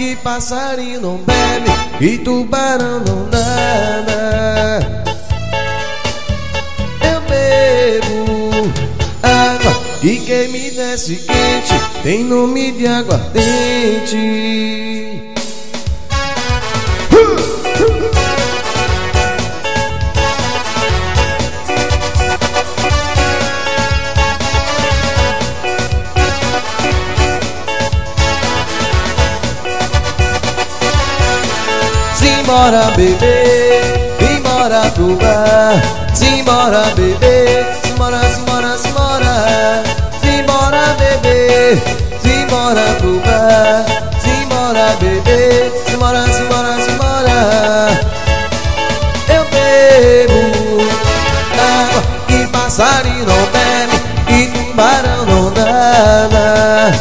que passarinho não bebe e tubarão não nada. Eu bebo água e quem me desce quente tem nome de aguardente. Simbora beber, simbora pro bar. Simbora beber, simbora, simbora, simbora. Simbora beber, simbora pro bar. Simbora beber, simbora, simbora, simbora. Eu bebo água que passarinho não bebe e tubarão não nada.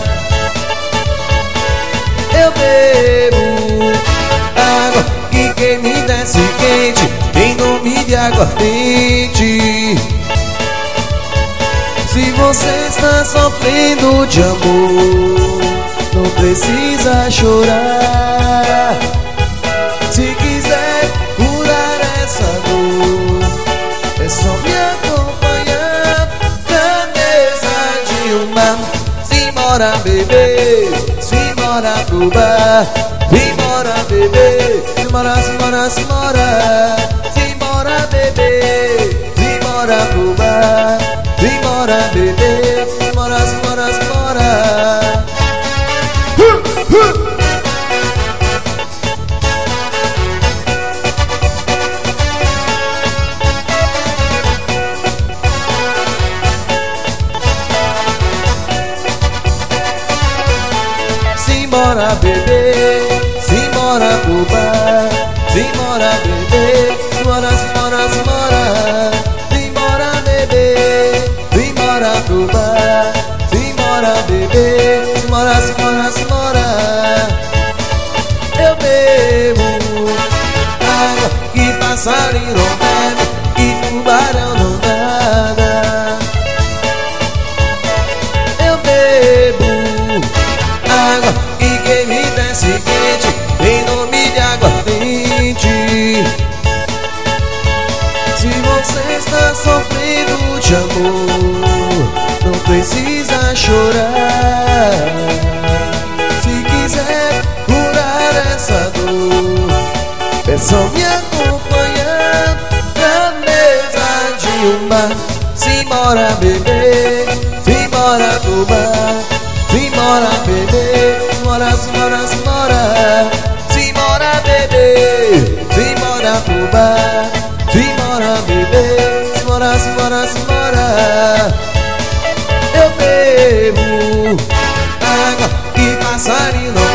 Eu bebo água que quem me desce quente em nome de aguardente. Se você está sofrendo de amor, não precisa chorar. Se quiser curar essa dor, é só me acompanhar na mesa de um bar. Simbora beber, simbora pro bar. Simbora beber, simbora, simbora, simbora. Simbora beber, simbora pro bar. Simbora beber, simbora, simbora, simbora. Simbora beber, simbora pro bar. Simbora beber, simbora, simbora, simbora. Simbora beber, simbora pro bar. Simbora beber, simbora, simbora, simbora. Eu bebo água que passarinho não bebe e tubarão não nada. Eu bebo água e quem me desce quente em nome de aguardente. Se você está sofrendo de amor, não precisa chorar. Se quiser curar essa dor, é só me acompanhar na mesa de um bar. Simbora beber, simbora pro bar. Simbora beber, simbora, simbora, simbora. Simbora beber, simbora pro bar. Simbora beber, simbora, simbora, simbora. Eu bebo água que passarinho não